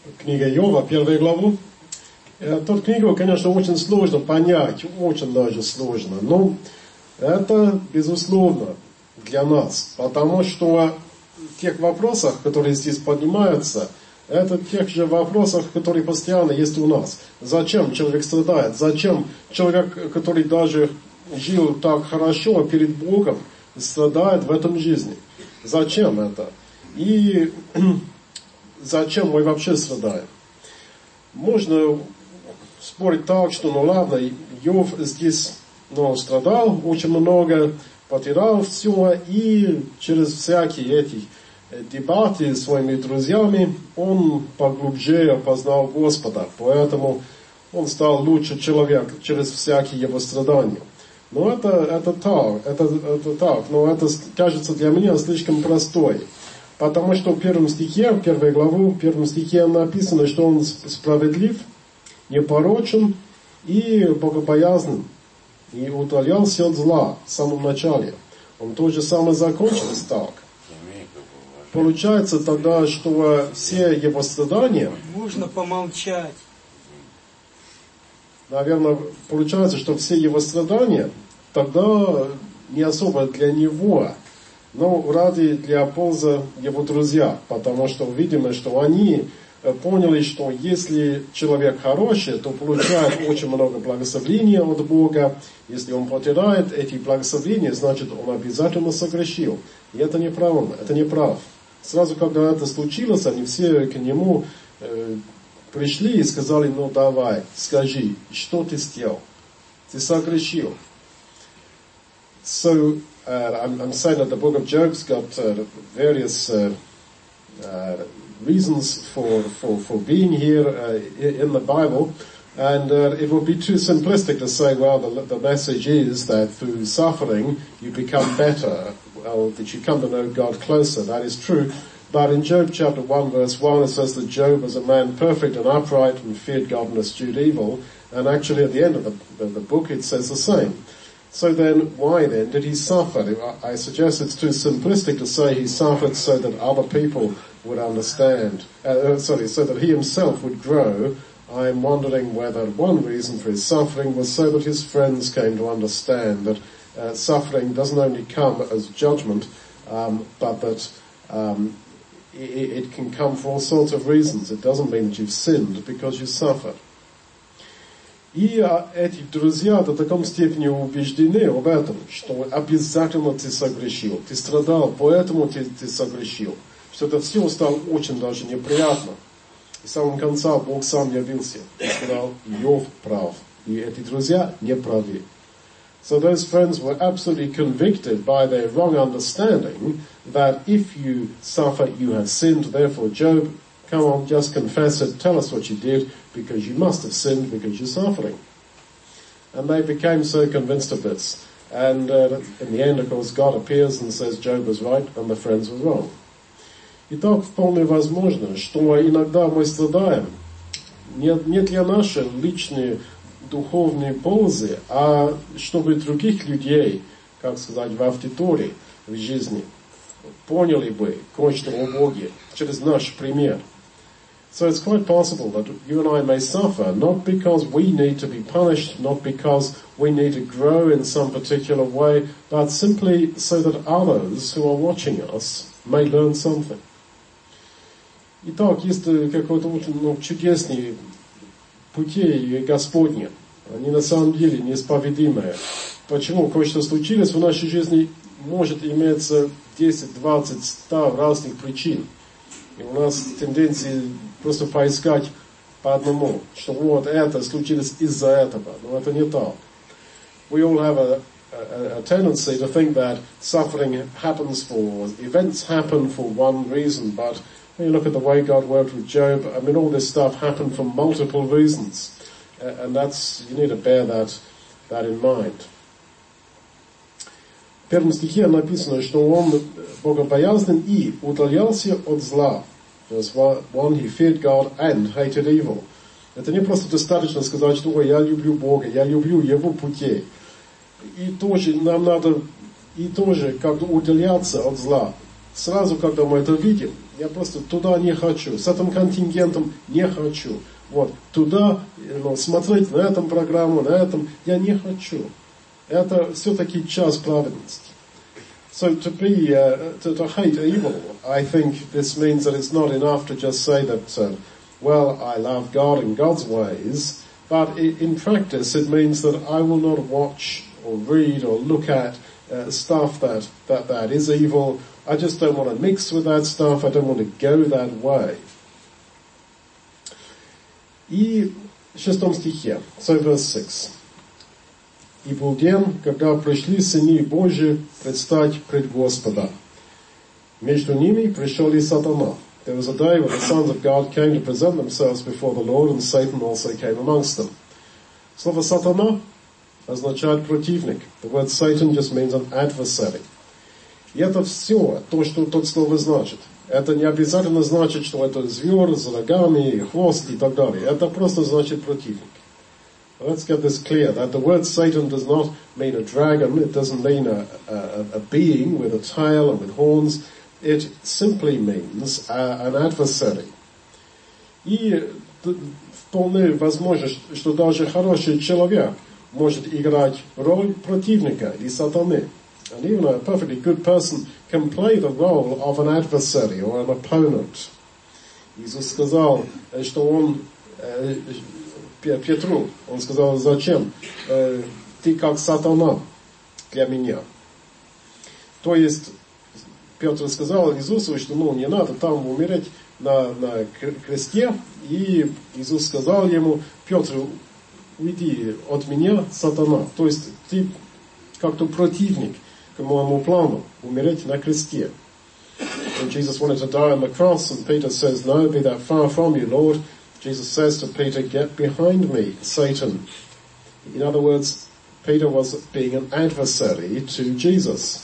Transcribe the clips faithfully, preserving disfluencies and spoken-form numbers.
книга Иова, первую главу. Эту книгу, конечно, очень сложно понять, очень даже сложно, но это, безусловно, для нас, потому что в тех вопросах, которые здесь поднимаются, это тех же вопросах, которые постоянно есть у нас. Зачем человек страдает? Зачем человек, который даже жил так хорошо перед Богом, страдает в этом жизни? Зачем это? И зачем мы вообще страдаем? Можно спорить так, что ну ладно, Иов здесь ну, страдал очень много, потерял все, и через всякие эти дебаты с своими друзьями он поглубже познал Господа, поэтому он стал лучше человек через всякие его страдания. Но это, это так, это, это так, но это кажется для меня слишком простой. Потому что в первом стихе, в первой главу, в первом стихе написано, что он справедлив, непорочен и богобоязнен, и удалялся от зла в самом начале. Он то же самое закончилось так. Получается тогда, что все его страдания... Можно помолчать. Наверное, получается, что все его страдания тогда не особо для него, но ради для пользы его друзья, потому что видимо, что они поняли, что если человек хороший, то получает очень много благословения от Бога. Если он потеряет эти благословения, значит он обязательно согрешил. И это неправильно, это неправ. Сразу, когда это случилось, они все к нему э, пришли и сказали, ну давай, скажи, что ты сделал? Ты согрешил. So, uh, I'm, I'm saying that the book of Job's got uh, various uh, uh, reasons for, for, for being here uh, in the Bible, and uh, it would be too simplistic to say, well, the, the message is that through suffering you become better, well, that you come to know God closer. That is true. But in Job chapter one verse one it says that Job was a man perfect and upright and feared God and eschewed evil, and actually at the end of the, the, the book it says the same. So then, why then did he suffer? I suggest it's too simplistic to say he suffered so that other people would understand, uh, sorry, so that he himself would grow. I am wondering whether one reason for his suffering was so that his friends came to understand that uh, suffering doesn't only come as judgment, um, but that um, it, it can come for all sorts of reasons. It doesn't mean that you've sinned because you suffered. И эти друзья до такой степени убеждены об этом, что обязательно ты согрешил. Ты страдал, поэтому ты, ты согрешил. Что это все стало очень даже неприятно. И в самом конце Бог сам явился и сказал, Иов прав. И эти друзья не правы. So those friends were absolutely convicted by their wrong understanding that if you suffer, you have sinned. Therefore, Job, come on, just confess it. Tell us what you did, because you must have sinned because you're suffering. And they became so convinced of this. And uh, in the end, of course, God appears and says Job was right and the friends were wrong. Итак, вполне возможно, что иногда мы страдаем не, не для нашей личной духовной пользы, а чтобы других людей, как сказать, в аудитории, в жизни, поняли бы кое-что о Боге через наш пример. So it's quite possible that you and I may suffer, not because we need to be punished, not because we need to grow in some particular way, but simply so that others who are watching us may learn something. Итак, есть какой-то очень ну, чудесные пути Господни. Они на самом деле неисповедимые. Почему? Кое-что случилось в нашей жизни, может иметься десять, двадцать, сто разных причин. И у нас тенденция просто поискать по одному, что вот это случилось из-за этого. Но это не так. We all have a, a, a tendency to think that suffering happens for, events happen for one reason, but when you look at the way God worked with Job, I mean all this stuff happened for multiple reasons. Uh, and that's, you need to bear that, that in mind. В первом стихе написано, что он богобоязнен и удалялся от зла. Verse one, he feared God and hated evil. Это не просто достаточно сказать, что ой, я люблю Бога, я люблю Его путей. И тоже нам надо, и тоже как-то удаляться от зла. сразу, когда мы это видим, я просто туда не хочу, с этим контингентом не хочу. Вот, туда, ну, смотреть на этом программу, на этом, я не хочу. Это все-таки час праведности. So to be, uh, to, to hate evil, I think this means that it's not enough to just say that, uh, well, I love God and God's ways, but in practice it means that I will not watch or read or look at uh, stuff that, that, that is evil. I just don't want to mix with that stuff. I don't want to go that way. И в шестом стихе, so verse six. И был день, когда пришли сыны Божьи предстать пред Господа. Между ними пришел и сатана. There was a day when the sons of God came to present themselves before the Lord, and Satan also came amongst them. Слово сатана означает противник. The word Satan just means an adversary. И это все, то, что тут слово значит. Это не обязательно значит, что это зверь с рогами, хвост и так далее. Это просто значит противник. Let's get this clear, that the word Satan does not mean a dragon, it doesn't mean a, a, a being with a tail and with horns, it simply means uh, an adversary. И вполне возможно, что даже хороший человек может играть роль противника или сатаны. And even a perfectly good person can play the role of an adversary or an opponent. Иисус сказал, что он Петру, он сказал, зачем? Э, ты как сатана для меня. То есть, Петр сказал Иисусу, что ну не надо там умереть на, на кресте, и Иисус сказал ему, Петр, уйди от меня, сатана. То есть, ты как-то противник к моему плану, умереть на кресте. And Jesus wanted to die on the cross, and Peter says, no, be that far from you, Lord. Jesus says to Peter, get behind me, Satan. In other words, Peter was being an adversary to Jesus.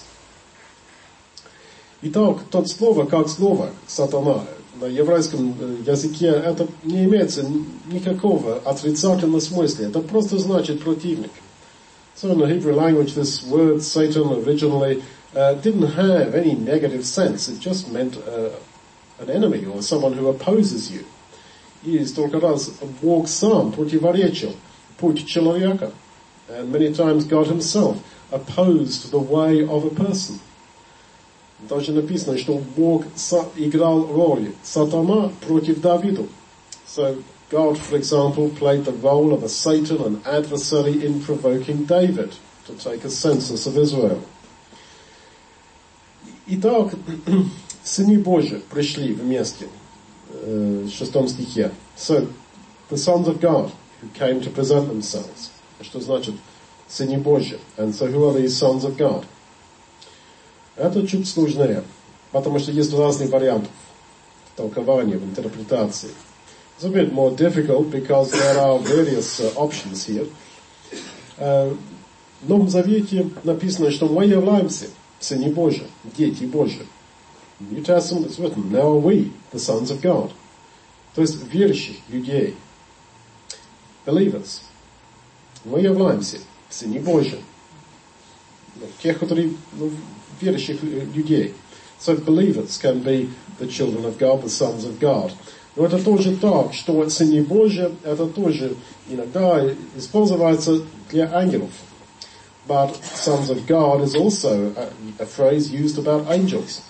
Итак, тот слово, как слово, сатана, на еврейском языке, это не имеется никакого отрицательного смысла. Это просто значит противник. So in the Hebrew language, this word Satan originally uh, didn't have any negative sense. It just meant uh, an enemy or someone who opposes you. И столько раз Бог сам противоречил путь человека. And many times God himself opposed the way of a person. Даже написано, что Бог играл роль сатана против Давида. So God, for example, played the role of a Satan, an adversary in provoking David to take a census of Israel. Итак, сыны Божьи пришли вместе. В шестом стихе. So, the sons of God who came to present themselves. Что значит сыны Божьи? And so who are these sons of God? Это чуть сложнее, потому что есть разные варианты в толковании, в интерпретации. It's a bit more difficult because there are various uh, options here. Uh, в Новом Завете написано, что мы являемся сыны Божьи, дети Божьи. In New Testament it's written, now are we the sons of God. То есть верующих людей, believers. Мы являемся сыны Божьи. Тех, которые, ну, верующих людей. So believers can be the children of God, the sons of God. Но это тоже так, что сыны Божьи, это тоже иногда используется для ангелов. But sons of God is also a, a phrase used about angels.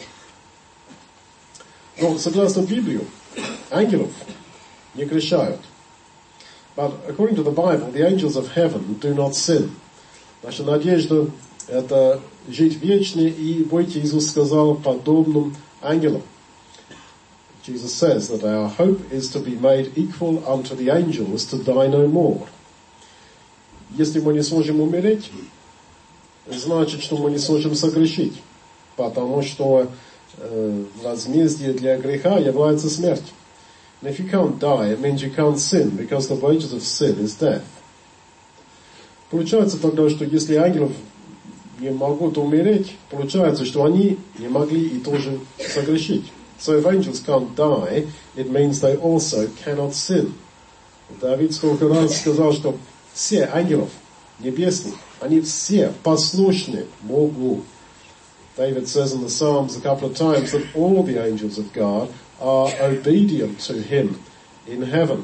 Но согласно Библии, ангелов не грешают. But according to the Bible, the angels of heaven do not sin. Наша надежда — это жить вечно, и будьте, Иисус сказал, подобным ангелам. Jesus says that our hope is to be made equal unto the angels, to die no more. Если мы не сможем умереть, значит, что мы не сможем согрешить, потому что э, возмездие для греха является смерть. And if you can't die, it means you can't sin, because the wages of sin is death. Получается тогда, что если ангелов не могут умереть, получается, что они не могли и тоже согрешить. So if angels can't die, it means they also cannot sin. Давид столько раз сказал, что все ангелов небесных, они все послушны Богу. David says in the Psalms a couple of times that all the angels of God are obedient to him in heaven.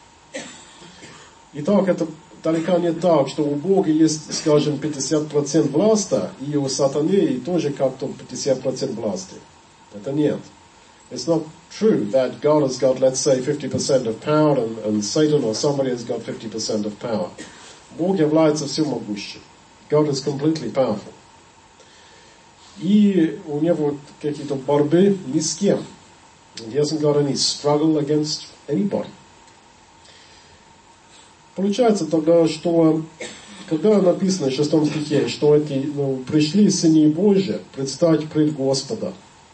Итак, это далеко не так, что у Бога есть, скажем, пятьдесят процентов власти, и у сатаны и тоже как-то пятьдесят процентов власти. Это нет. It's not true that God has got, let's say, fifty percent of power and, and Satan or somebody has got fifty percent of power. Бог является всемогущим. God is completely powerful. И у него какие-то борьбы ни с кем. He hasn't got any struggle against anybody. Получается тогда, что когда написано в шестом стихе, что эти, ну, пришли сыны Божьи предстать пред Господа.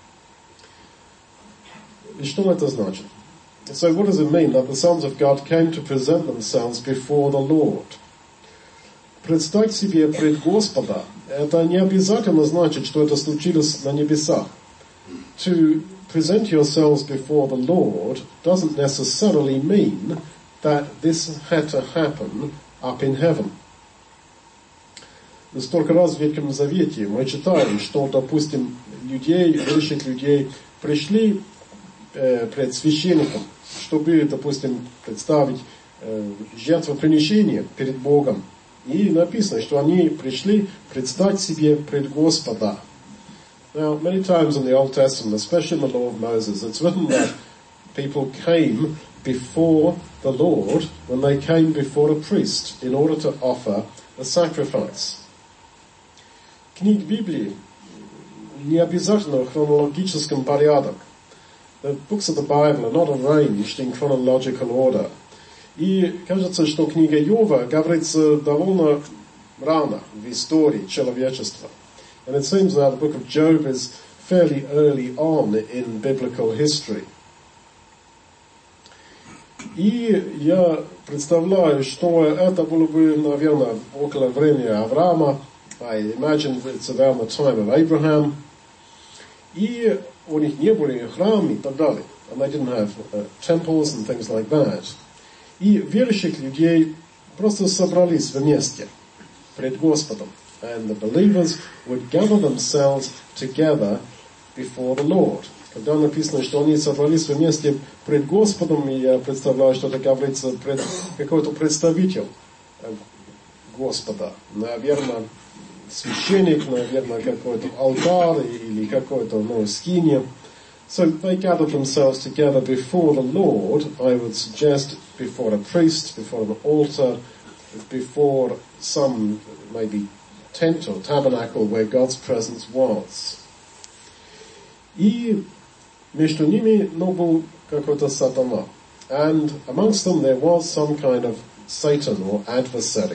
И что это значит? So what does it mean that the sons of God came to present themselves before the Lord? Представь себе пред Господа, это не обязательно значит, что это случилось на небесах. To present yourselves before the Lord doesn't necessarily mean that this had to happen up in heaven. Столько раз в Ветхом Завете мы читаем, что, допустим, людей, верующих людей пришли э, пред священником, чтобы, допустим, представить э, жертвоприношение перед Богом. И написано, что они пришли предстать себе пред Господа. Now, many times in the Old Testament, especially in the Law of Moses, it's written that people came before the Lord when they came before a priest in order to offer a sacrifice. Книг Библии не обязательно в хронологическом порядке. The books of the Bible are not arranged in chronological order. И кажется, что книга Иова говорится довольно рано в истории человечества. And it seems that the book of Job is fairly early on in biblical history. И я представляю, что это было бы, наверное, около времени Авраама. I imagine it's around the time of Abraham. И у них не были храмы и так далее. And they didn't have uh, temples and things like that. И верующих людей просто собрались вместе пред Господом. And the believers would gather themselves together before the Lord. Когда написано, что они собрались вместе пред Господом, я представляю, что это говорится пред какой-то представитель Господа. Наверное, священник, наверное, какой-то алтарь или какой-то, ну, скиния. So they gathered themselves together before the Lord, I would suggest before a priest, before an altar, before some maybe tent or tabernacle where God's presence was. И между ними, ну, был какой-то сатана. And amongst them there was some kind of Satan or adversary.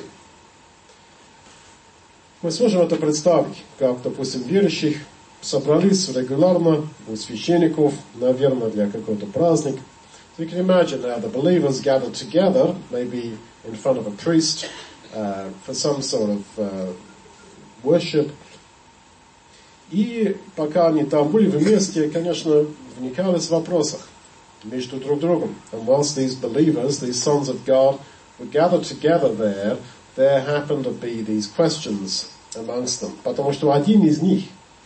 Мы сможем это представить, как, допустим, верующих собрались регулярно у священников, наверное, для какой-то праздник. So you can imagine now the believers gathered together, maybe in front of a priest, uh, for some sort of uh, worship. И пока они там были вместе, конечно, вникались в вопросах между друг другом. And whilst these believers, these sons of God, were gathered together there, there happened to be these questions amongst them. Потому что один из них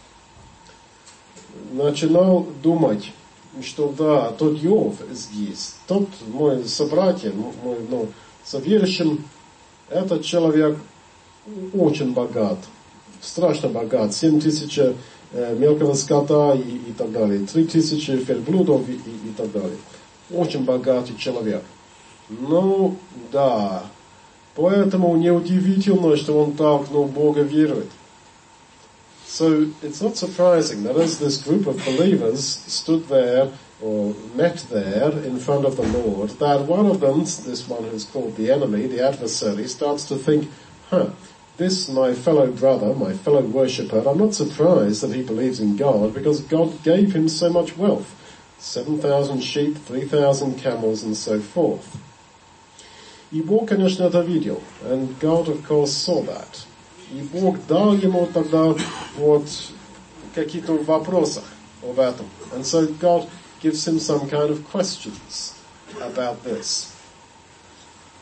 начинал думать, что да, тот Иов здесь, тот мой собратья, мой, ну, совершим, этот человек очень богат, страшно богат, семь тысяч э, мелкого скота и, и так далее, три тысячи верблюдов и, и, и так далее. Очень богатый человек. Ну, да, поэтому неудивительно, что он так, ну, в Бога верует. So it's not surprising that as this group of believers stood there or met there in front of the Lord, that one of them, this one who's called the enemy, the adversary, starts to think, huh, this my fellow brother, my fellow worshipper, I'm not surprised that he believes in God because God gave him so much wealth. seven thousand sheep, three thousand camels and so forth. И Бог, конечно, это видел. And God, of course, saw that. И Бог дал ему тогда вот какие-то вопросы об этом. And so God gives him some kind of questions about this.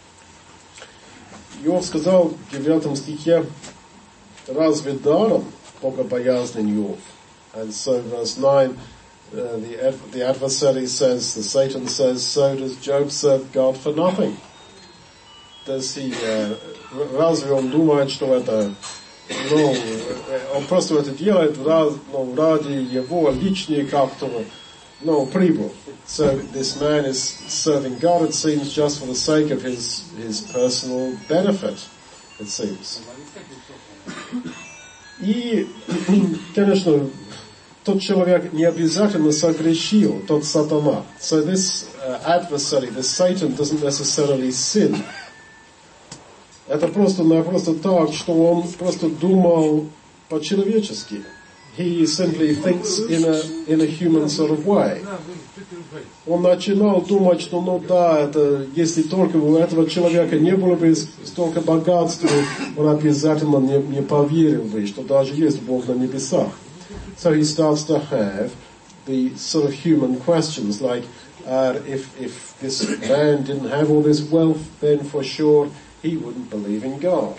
Иов сказал в девятом стихе, разве даром богобоязнен Йов. And so verse nine, uh, the, ad- the adversary says, the Satan says, so does Job serve God for nothing? Does he, uh, разве он думает, что это, ну, он просто это делает ну, ради его личной как-то, ну, прибыль. So this man is serving God, it seems, just for the sake of his, his personal benefit, it seems. И, конечно, тот человек не обязательно согрешил, тот сатана. So this uh, adversary, this Satan, doesn't necessarily sin. Это просто, просто так, что он просто думал по-человечески. He simply thinks in a, in a human sort of way. Он начинал думать, что ну да, это, если только у этого человека не было бы столько богатства, он обязательно не, не поверил бы, что даже есть Бог на небесах. So he starts to have the sort of human questions like, uh, if, if this man didn't have all this wealth, then for sure he wouldn't believe in God.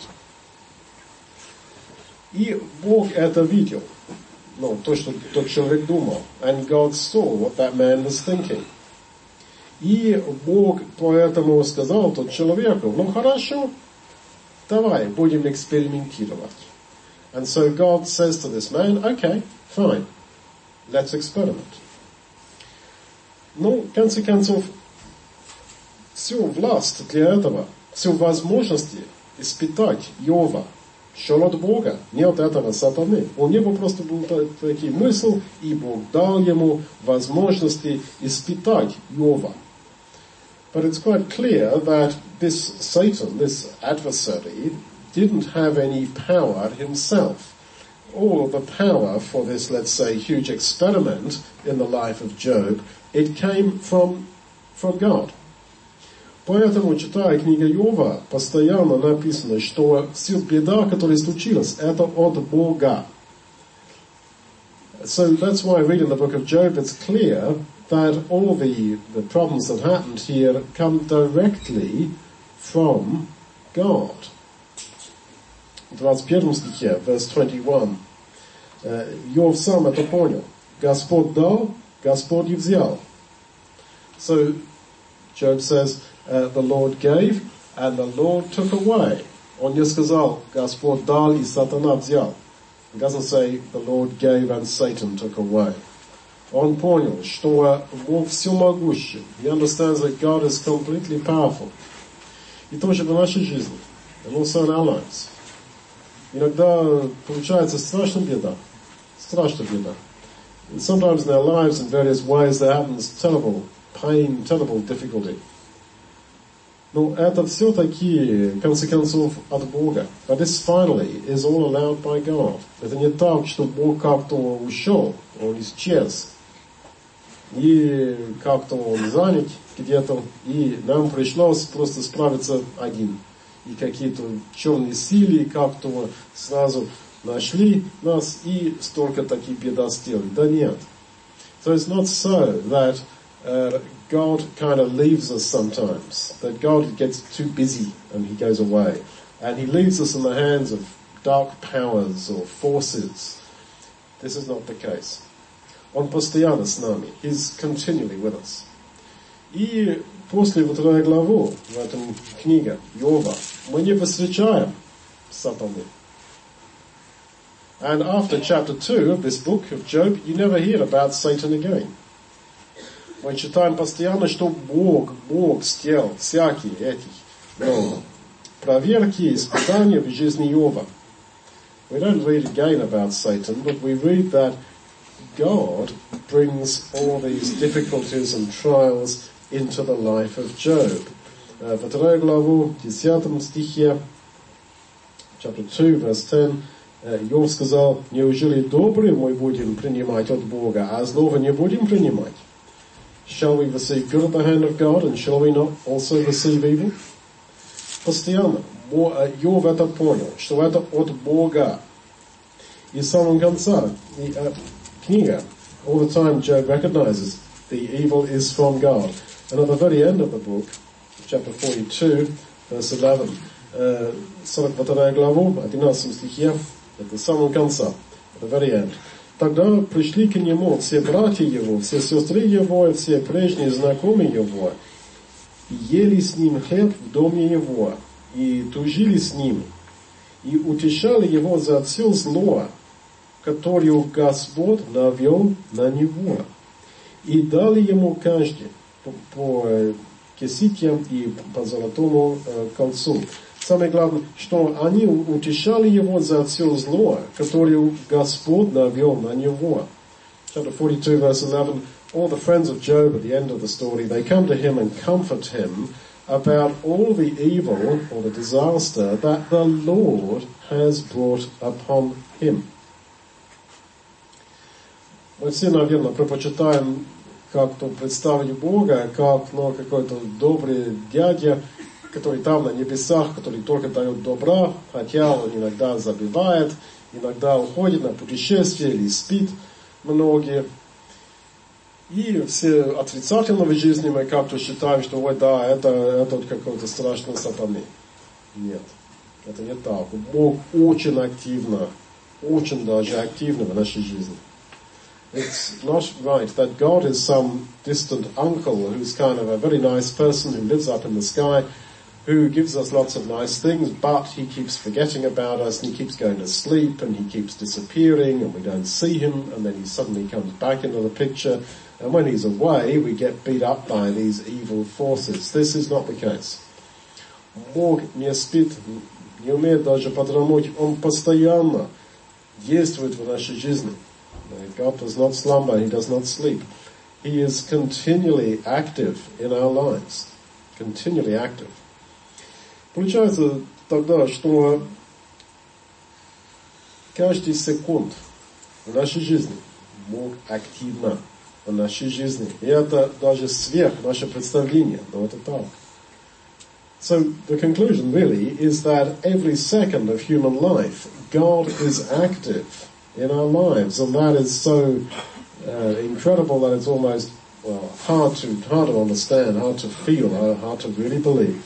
И Бог это видел. Ну, то, что тот человек думал. And God saw what that man was thinking. И Бог поэтому сказал тот человеку, ну хорошо, давай, будем экспериментировать. And so God says to this man, okay, fine, let's experiment. Ну, в конце концов, всю власть для этого, всю возможности испытать Йова, что от Бога, не от этого сатаны. У него просто был такой мысль, и Бог дал ему возможности испытать Йова. But it's quite clear that this Satan, this adversary, didn't have any power himself. All of the power for this, let's say, huge experiment in the life of Job, it came from, from God. Поэтому, читая книгу Йова, постоянно написано, что вся беда, которая случилась, это от Бога. So that's why reading the book of Job, it's clear that all the, the problems that happened here come directly from God. В двадцать первом стихе, verse twenty-one, Йов сам это понял. Господь дал, Господь и взял. So Job says, Uh, the Lord gave, and the Lord took away. Он не сказал, Господь дал, и сатана взял. It doesn't say, the Lord gave, and Satan took away. Он понял, что Бог всемогущий. He understands that God is completely powerful. И тоже в нашей жизни. And also in our lives. Иногда получается страшная беда. Страшная беда. And sometimes in our lives, in various ways, there happens terrible pain, terrible difficulty. Ну, это все-таки, в конце концов, от Бога. But this finally is all allowed by God. Это не так, что Бог как-то ушел, он исчез. И как-то он занят где-то, и нам пришлось просто справиться один. И какие-то черные силы как-то сразу нашли нас и столько таких бед сделали. Да нет. So it's not so that uh, God kind of leaves us sometimes, that God gets too busy and he goes away. And he leaves us in the hands of dark powers or forces. This is not the case. Он постоянно с нами. He's continually with us. И после второй главы в этом книге Йова мы не встречаем сатаны. And after chapter two of this book of Job, you never hear about Satan again. Мы читаем постоянно, что Бог, Бог сделал всякие эти ну, проверки, испытания в жизни Йова. We don't read again about Satan, but we read that God brings all these difficulties and trials into the life of Job. Uh, во второй главу, десятом стихе, chapter two, verse ten, Йов сказал, неужели добрый мы будем принимать от Бога, а злого не будем принимать? Shall we receive good at the hand of God, and shall we not also receive evil? Постоянно Йов это понял, что это от Бога. И с самого конца и, uh, книга, all the time Job recognizes the evil is from God. And at the very end of the book, chapter forty-two, verse eleven, uh, сорок вторая глава, одиннадцатом стихе, это с самого конца. the very end. Тогда пришли к нему все братья его, все сестры его, и все прежние знакомые его, и ели с ним хлеб в доме его, и тужили с ним, и утешали его за все зло, которое Господь навел на него. И дали ему каждый по, по кеситям и по золотому э, кольцу. Самое главное, что они утешали его за все зло, которое Господь навел на него. Chapter forty-two, verse eleven, all the friends of Job at the end of the story, they come to him and comfort him about all the evil or the disaster that the Lord has brought upon him. Мы все, наверное, предпочитаем как-то представить Бога, как ну, какой-то добрый дядя, который там на небесах, который только дает добра, хотя он иногда забивает, иногда уходит на путешествие или спит многие. И все отрицательного жизни мы как-то считаем, что ой, да, это, это какой-то страшный сатаны. Нет, это не так. Бог очень активно, очень даже активно в нашей жизни. It's not right that God is some distant uncle who's kind of a very nice person who lives up in the sky, who gives us lots of nice things, but he keeps forgetting about us and he keeps going to sleep and he keeps disappearing and we don't see him and then he suddenly comes back into the picture and when he's away we get beat up by these evil forces. This is not the case. Бог не спит, не умеет даже подремать, Он постоянно действует в нашей жизни. God does not slumber, He does not sleep. He is continually active in our lives. Continually active. Получается тогда, что каждый секунд в нашей жизни Бог активно в нашей жизни. И это даже сверх наше представление, но это так. So the conclusion really is that every second of human life, God is active in our lives, and that is so uh, incredible that it's almost well hard to hard to understand, hard to feel, hard to really believe.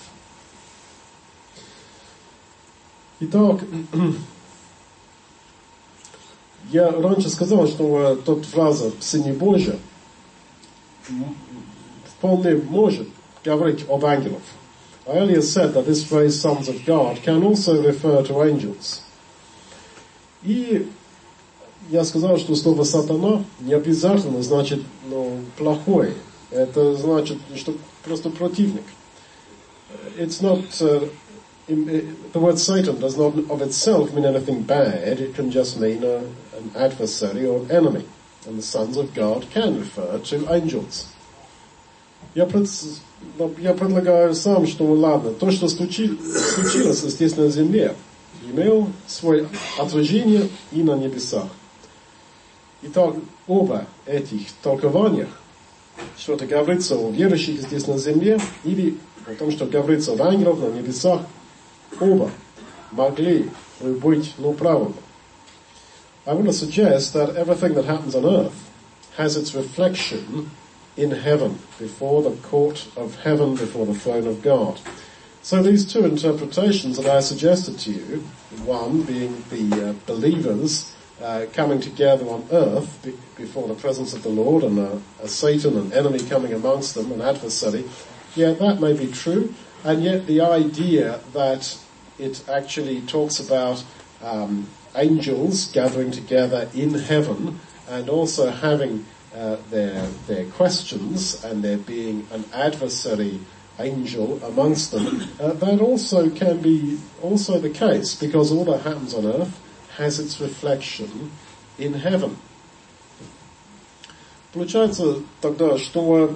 Итак, я раньше сказал, что тот фраза «Сыны Божьи» вполне может говорить об ангелах. I earlier said that this phrase "sons of God" can also refer to angels. И я сказал, что слово «сатана» не обязательно значит ну, плохой. Это значит, что просто противник. It's not, uh, the word Satan does not of itself mean anything bad. It can just mean a, an adversary or an enemy. And the sons of God can refer to angels. Я, пред, я предлагаю сам, что ладно, то, что случи, случилось, естественно, на земле, имело свое отражение и на небесах. Итак, оба этих толкования, что-то говорится о верующих здесь на земле, или о том, что говорится об ангелах на небесах, оба могли быть ну, правильно. I want to suggest that everything that happens on earth has its reflection in heaven, before the court of heaven, before the throne of God. So these two interpretations that I suggested to you, one being the uh, believers uh, coming together on earth be- before the presence of the Lord, and a, a Satan, an enemy coming amongst them, an adversary, yeah, that may be true, and yet the idea that it actually talks about um, angels gathering together in heaven and also having uh, their their questions and there being an adversary angel amongst them, uh, that also can be also the case, because all that happens on earth has its reflection in heaven. Получается тогда, что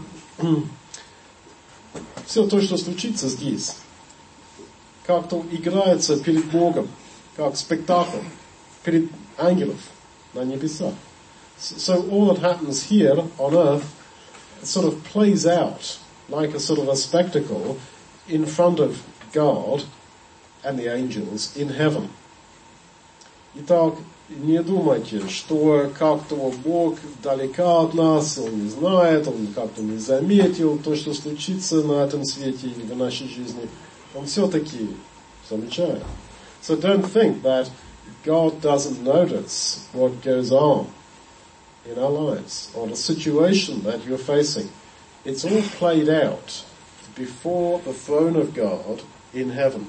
все то, что случится здесь, как-то играется перед Богом, как спектакль перед ангелов на небесах. So all that happens here on earth sort of plays out like a sort of a spectacle in front of God and the angels in heaven. Итак, не думайте, что как-то Бог далеко от нас, Он не знает, Он как-то не заметил то, что случится на этом свете или в нашей жизни. Он все-таки замечает. So don't think that God doesn't notice what goes on in our lives or the situation that you're facing. It's all played out before the throne of God in heaven.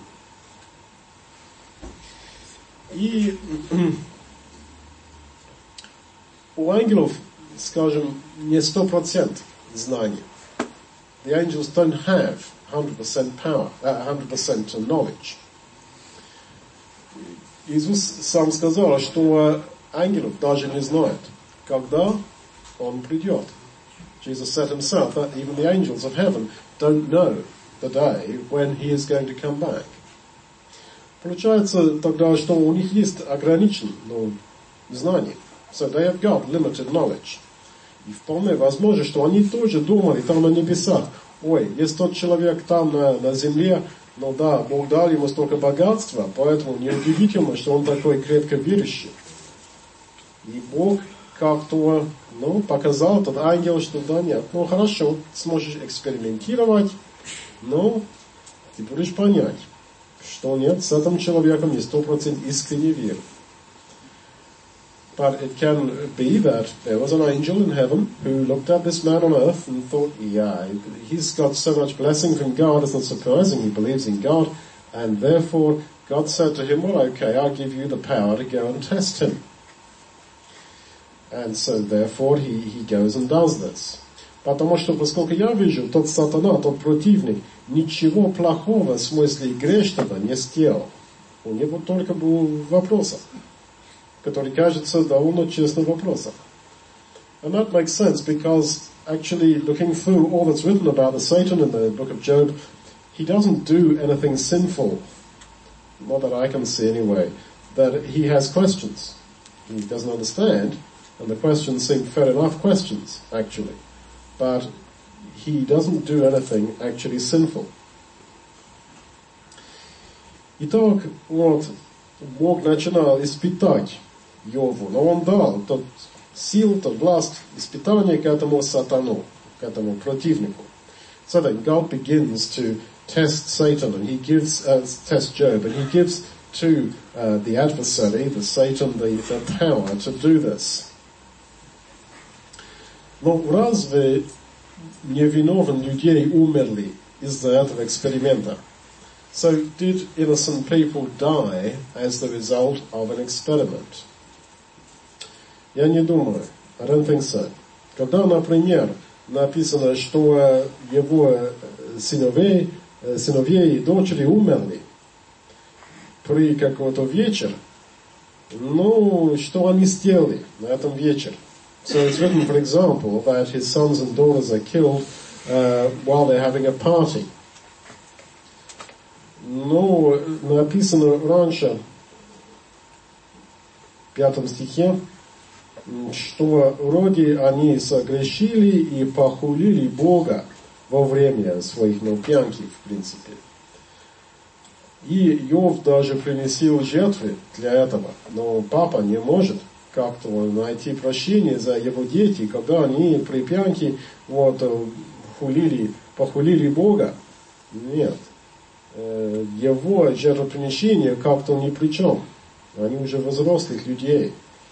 И у ангелов, скажем, не сто процентов знания. The angels don't have one hundred percent power, uh, one hundred percent knowledge. Иисус сам сказал, что ангелов даже не знают, когда Он придет. Jesus said himself that even the angels of heaven don't know the day when He is going to come back. Получается тогда, что у них есть ограниченное ну, знание. So they have got limited knowledge. И вполне возможно, что они тоже думали там на небесах. Ой, есть тот человек там на, на земле, но да, Бог дал ему столько богатства, поэтому неудивительно, что он такой крепко верующий. И Бог как-то, ну, показал этот ангел, что да, нет, ну хорошо, сможешь экспериментировать, но ты будешь понять, что нет, с этим человеком не сто процентов искренне веры. But it can be that there was an angel in heaven who looked at this man on earth and thought, yeah, he's got so much blessing from God, it's not surprising he believes in God, and therefore God said to him, well, okay, I'll give you the power to go and test him. And so therefore he, he goes and does this. Потому что, поскольку я вижу, тот сатана, тот противник, ничего плохого в смысле грешного не сделал. У него только был вопрос, который кажется довольно честным вопросом. And that makes sense because actually looking through all that's written about the Satan in the book of Job, he doesn't do anything sinful. Not that I can see anyway. That he has questions. He doesn't understand, and the questions seem fair enough questions, actually. But he doesn't do anything actually sinful. Итак, вот, Бог начинал испытать Йову, но Он дал тот сил, тот власть испытания к этому сатану, к этому противнику. So then God begins to test Satan, and He gives, uh, test Job, and He gives to uh, the adversary, the Satan, the, the power to do this. Но разве невиновные людей умерли из-за этого эксперимента? So did innocent people die as the result of an experiment? Я не думаю. I don't think so. Когда, например, написано, что его сыновей, сыновья и дочери умерли при какой-то вечер, ну, что они сделали на этом вечере? So it's written, for example, that his sons and daughters are killed uh, while they're having a party. Но написано раньше, в пятом стихе, что вроде они согрешили и похулили Бога во время своих, ну, пьянки, в принципе. И Йов даже приносил жертвы для этого, но папа не может как-то найти прощение за его детей, когда они при пьянке вот, хулили, похулили Бога. Нет. Его жертвоприношение как-то ни при чем. Они уже взрослых людей.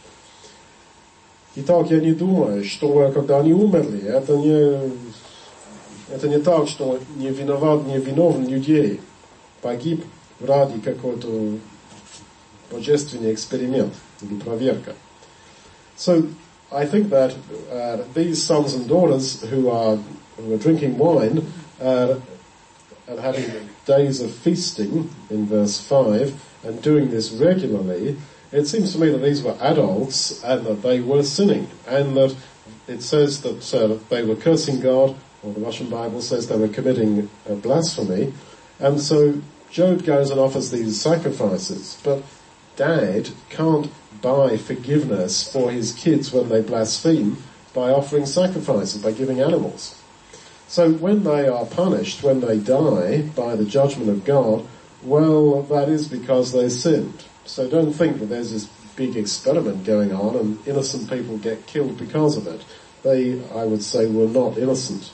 Итак, я не думаю, что когда они умерли, это не, это не так, что не виноват, не виновен людей погиб ради какой-то божественный эксперимент или проверка. So I think that uh, these sons and daughters who are who are drinking wine uh, and having days of feasting in verse five and doing this regularly, it seems to me that these were adults and that they were sinning, and that it says that uh, they were cursing God, or the Russian Bible says they were committing uh, blasphemy, and so Job goes and offers these sacrifices, but Dad can't buy forgiveness for his kids when they blaspheme by offering sacrifices, by giving animals. So when they are punished, when they die by the judgment of God, well, that is because they sinned. So don't think that there's this big experiment going on and innocent people get killed because of it. They, I would say, were not innocent.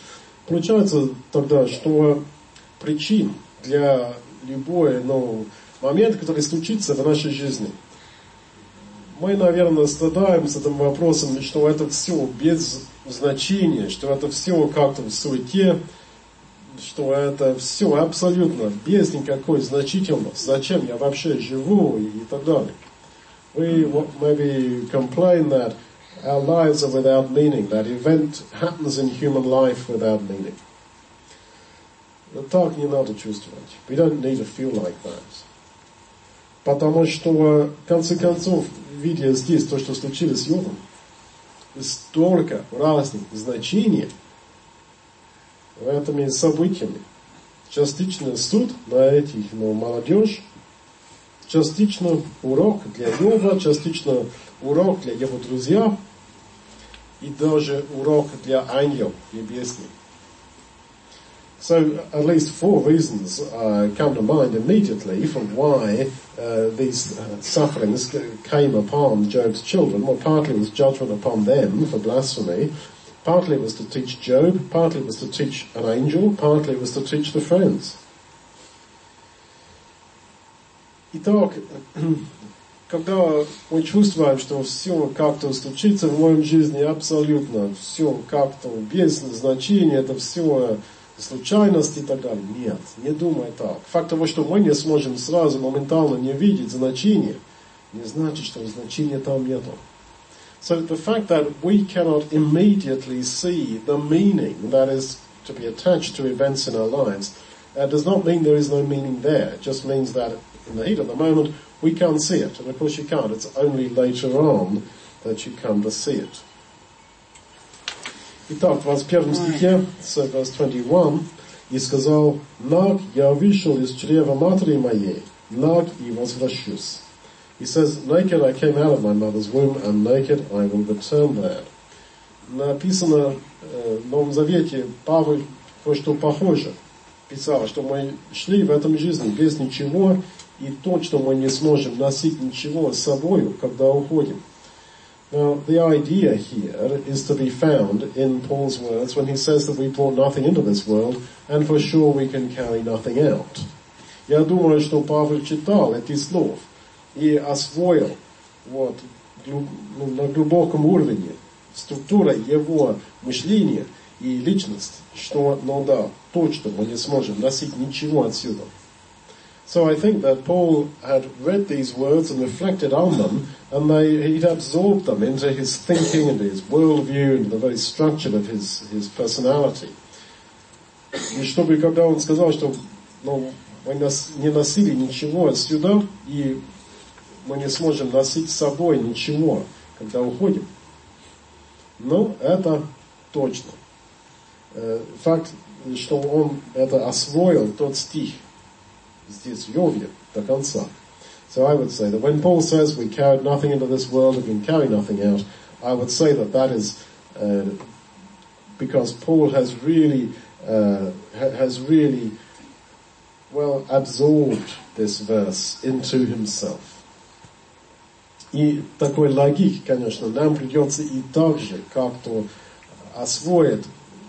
Получается тогда, что причин для любой, ну, момент, который случится в нашей жизни, мы, наверное, страдаем с этим вопросом, что это все без значения, что это все как-то в суете, что это все абсолютно без никакой значительности. Зачем я вообще живу и так далее. We maybe complain that our lives are without meaning, that event happens in human life without meaning. Но так не надо чувствовать. We don't need to feel like that. Потому что, в конце концов, видя здесь то, что случилось с Йовом, столько разных значений в этими событиями. Частично суд на этих, ну, молодежь, частично урок для Йова, частично урок для его друзья и даже урок для ангелов небесных. So at least four reasons uh, come to mind immediately for why uh, these uh, sufferings came upon Job's children. Well, partly it was judgment upon them for blasphemy, partly it was to teach Job, partly it was to teach an angel, partly it was to teach the friends. Итак, когда мы чувствуем, что все как-то случится в моей жизни абсолютно, все как-то без значения, это все случайность и так далее. Нет, не думай так. Факт того, что мы не сможем сразу моментально не видеть значение, не значит, что значения там нету. So the fact that we cannot immediately see the meaning that is to be attached to events in our lives uh, does not mean there is no meaning there. It just means that in the heat of the moment we can't see it. And of course you can't. It's only later on that you come to see it. Итак, в двадцать первом стихе, verse twenty-one, и сказал: «Наг я вышел из чрева матери моей, наг и возвращусь». He says, naked I came out of my mother's womb, and naked I will return there. Написано э, в Новом Завете, Павел кое-что похоже писал, что мы шли в этом жизни без ничего, и точно мы не сможем носить ничего с собой, когда уходим. Now, the idea here is to be found in Paul's words when he says that we brought nothing into this world, and for sure we can carry nothing out. Я думаю, что Павел читал эти слова и освоил вот, на глубоком уровне структура его мышления и личность, что, ну да, точно мы не сможем носить ничего отсюда. So I think that Paul had read these words and reflected on them, and they, he'd absorbed them into his thinking, into his worldview, into the very structure of his, his personality. И чтобы, когда он сказал, что ну, мы не носили ничего отсюда, и мы не сможем носить с собой ничего, когда уходим, ну, это точно. Факт, что он это освоил, тот стих, здесь в Йове до конца. So I would say that when Paul says we carried nothing into this world and can carry nothing out, I would say that that is uh, because Paul has really uh, has really well absorbed this verse into himself. И такой логик, конечно, нам придется и так же как-то освоить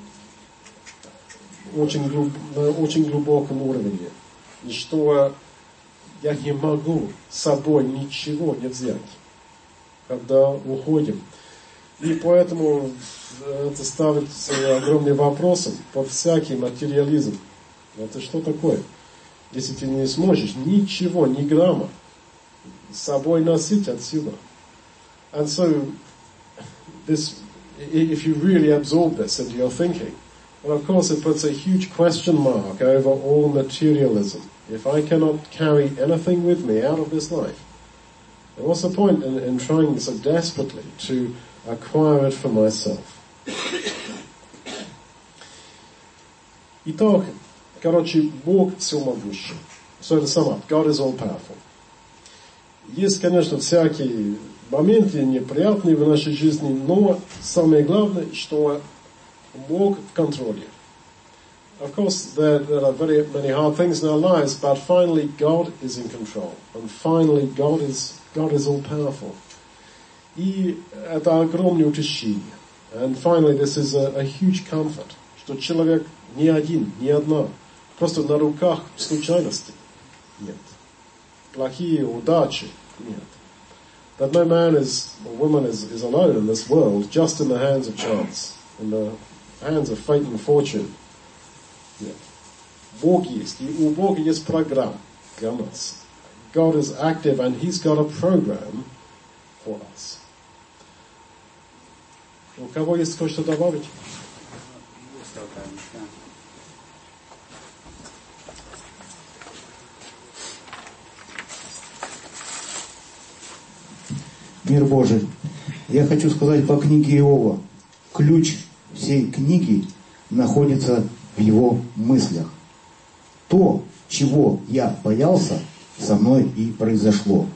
очень глуб, на очень глубоком уровне. И что я не могу с собой ничего не взять, когда уходим. И поэтому это ставится огромным вопросом под всякий материализм. Это что такое? Если ты не сможешь ничего, ни грамма с собой носить отсюда. And so, this, if you really absorb this into your thinking, well, of course, it puts a huge question mark over all materialism. If I cannot carry anything with me out of this life, then what's the point in, in trying so desperately to acquire it for myself? Итак, короче, Бог всемогущий. So to sum up, God is all powerful. Есть, конечно, всякие моменты неприятные в нашей жизни, но самое главное, что Бог в контроле. Of course, there, there are very many hard things in our lives, but finally God is in control. And finally God is, God is all powerful. И это огромное утешение. And finally this is a, a huge comfort, что человек не один, не одна, просто на руках случайности. Нет. плохие удачи. Нет. That no man is, or woman is, is alone in this world, just in the hands of chance, in the hands of fate and fortune. Нет. Бог есть, и у Бога есть программа для нас. God is active and He's got a program for us. У кого есть кое-что добавить? Мир Божий. Я хочу сказать по книге Иова. Ключ всей книги находится в его мыслях. То, чего я боялся, со мной и произошло.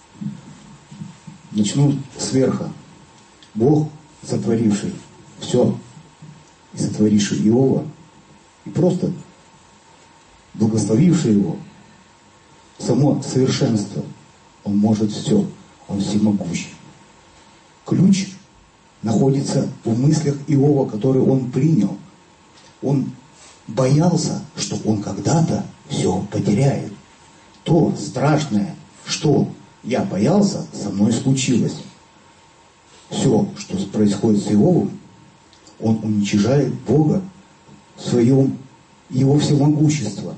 Начну сверху. Бог, сотворивший все, и сотворивший Иова, и просто благословивший его, само совершенство, он может все. Он всемогущий. Ключ находится в мыслях Иова, которые он принял. Он боялся, что он когда-то все потеряет. То страшное, что я боялся, со мной случилось. Все, что происходит с Иовом, он уничижает Бога в своем, его всемогущество.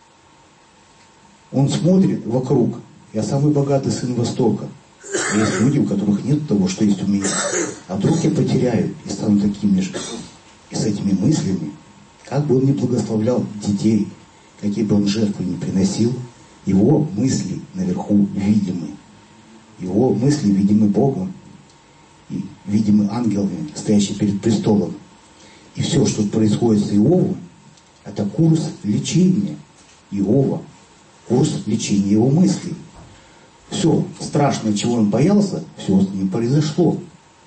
Он смотрит вокруг. Я самый богатый сын Востока. Есть люди, у которых нет того, что есть у меня. А вдруг я потеряю и стану такими же. И с этими мыслями, как бы он ни благословлял детей, какие бы он жертвы ни приносил, его мысли наверху видимы. Его мысли видимы Богом и видимы ангелами, стоящими перед престолом. И все, что происходит с Иовом, это курс лечения Иова, курс лечения его мыслей. Все страшное, чего он боялся, все с ним произошло.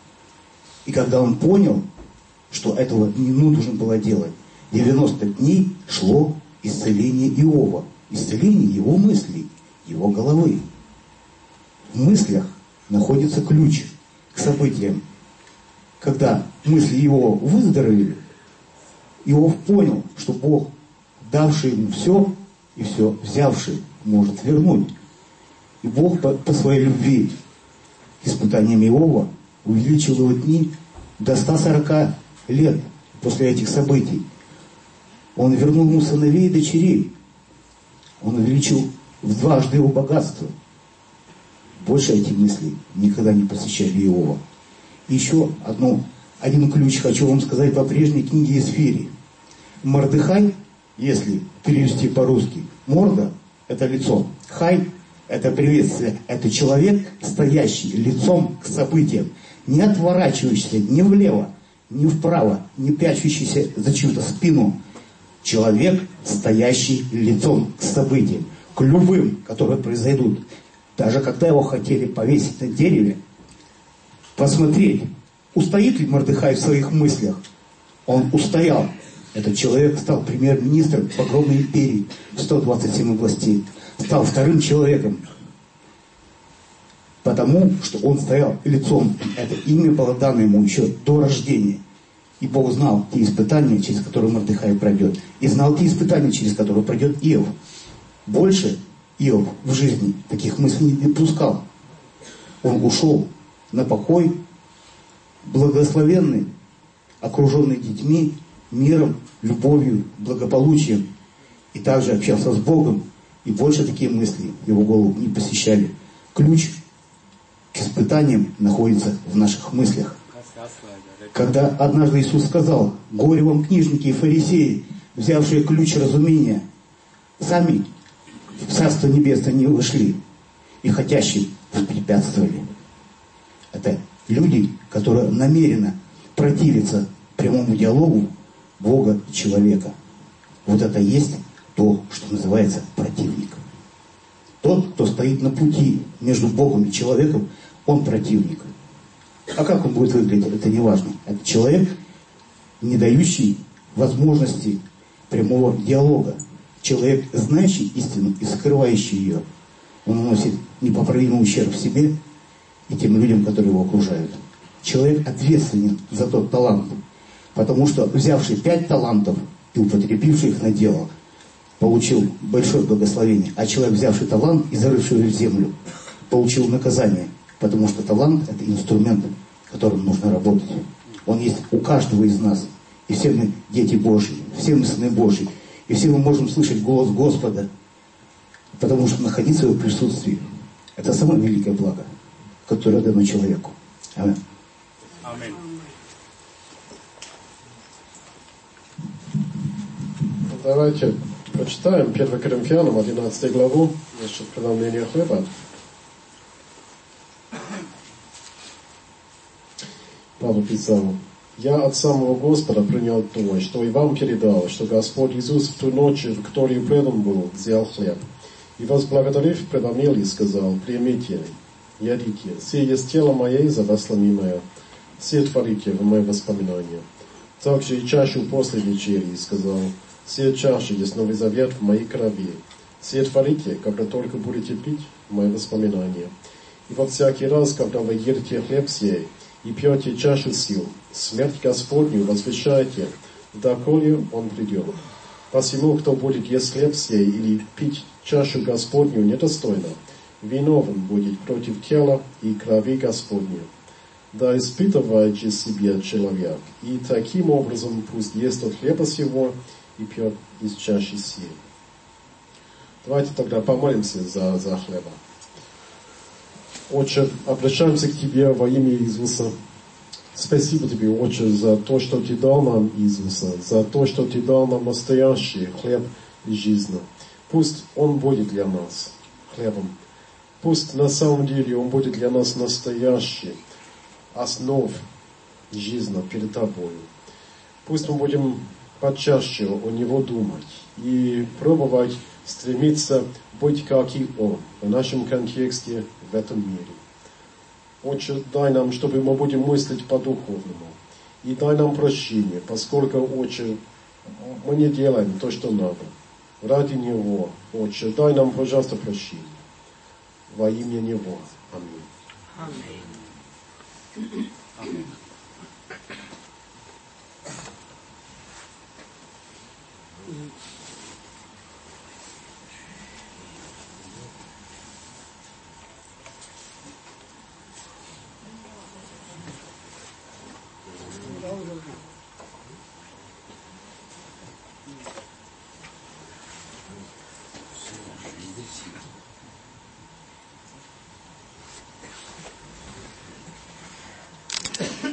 И когда он понял, что этого не нужно было делать, девяносто дней шло исцеление Иова, исцеление его мыслей, его головы. В мыслях находится ключ к событиям. Когда мысли его выздоровели, Иов понял, что Бог, давший ему все, и все взявший, может вернуть. И Бог по, по своей любви к испытаниям Иова увеличил его дни до ста сорока лет после этих событий. Он вернул ему сыновей и дочерей. Он увеличил в дважды его богатство. Больше эти мысли никогда не посещали Иова. И еще одну, один ключ хочу вам сказать по прежней книге Эсфири. Мордехай, если перевести по-русски, морда – это лицо, хай – это приветствие, это человек, стоящий лицом к событиям, не отворачивающийся ни влево, ни вправо, не прячущийся за чью-то спину. Человек, стоящий лицом к событиям, к любым, которые произойдут. Даже когда его хотели повесить на дереве, посмотреть, устоит ли Мордехай в своих мыслях. Он устоял. Этот человек стал премьер-министром огромной империи в сто двадцать семь областей. Стал вторым человеком. Потому что он стоял лицом. Это имя было дано ему еще до рождения. И Бог знал те испытания, через которые Мордехай пройдет. И знал те испытания, через которые пройдет Иов. Больше Иов в жизни таких мыслей не допускал. Он ушел на покой, благословенный, окруженный детьми, миром, любовью, благополучием. И также общался с Богом. И больше такие мысли его голову не посещали. Ключ к испытаниям находится в наших мыслях. Когда однажды Иисус сказал: «Горе вам, книжники и фарисеи, взявшие ключ разумения, сами в Царство Небесное не вошли, и хотящим препятствовали». Это люди, которые намеренно противятся прямому диалогу Бога и человека. Вот это и есть то, что называется противник. Тот, кто стоит на пути между Богом и человеком, он противник. А как он будет выглядеть, это не важно. Это человек, не дающий возможности прямого диалога. Человек, знающий истину и скрывающий ее. Он наносит непоправимый ущерб себе и тем людям, которые его окружают. Человек ответственен за тот талант. Потому что взявший пять талантов и употребивший их на дело, получил большое благословение, а человек, взявший талант и зарывший в землю, получил наказание, потому что талант – это инструмент, которым нужно работать. Он есть у каждого из нас. И все мы дети Божьи, все мы сыны Божьи. И все мы можем слышать голос Господа, потому что находиться в его присутствии – это самое великое благо, которое дано человеку. Аминь. Аминь. Давайте прочитаем первое Коринфянам, одиннадцатую главу, насчет преломления хлеба. Павел писал: «Я от самого Господа принял то, что и вам передал, что Господь Иисус в ту ночь, в которую предан был, взял хлеб, и возблагодарив, преломил и сказал: примите, ядите, сие есть тело мое за вас ломимое, все творите в мое воспоминание. Также и чашу после вечери, и сказал: сие чаша есть новый завет в моей крови, сие творите, когда только будете пить в мое воспоминание. И во всякий раз, когда вы едите хлеб сей, и пьете чашу сил, смерть Господню возвещайте, доколе Он придет. Посему, кто будет есть хлеб сей или пить чашу Господню недостойно, виновен будет против тела и крови Господней. Да испытывает же себе человек, и таким образом пусть ест от хлеба сего и пьет из чаши сей». Давайте тогда помолимся за, за хлеба. Отче, обращаемся к Тебе во имя Иисуса. Спасибо Тебе, Отче, за то, что Ты дал нам Иисуса, за то, что Ты дал нам настоящий хлеб и жизнь. Пусть Он будет для нас хлебом. Пусть на самом деле Он будет для нас настоящий основ жизни перед Тобой. Пусть мы будем почаще о Него думать и пробовать стремиться быть как и Он в нашем контексте в этом мире. Отче, дай нам, чтобы мы будем мыслить по-духовному. И дай нам прощение, поскольку, Отче, мы не делаем то, что надо. Ради Него, Отче, дай нам, пожалуйста, прощение. Во имя Него. Аминь. Аминь.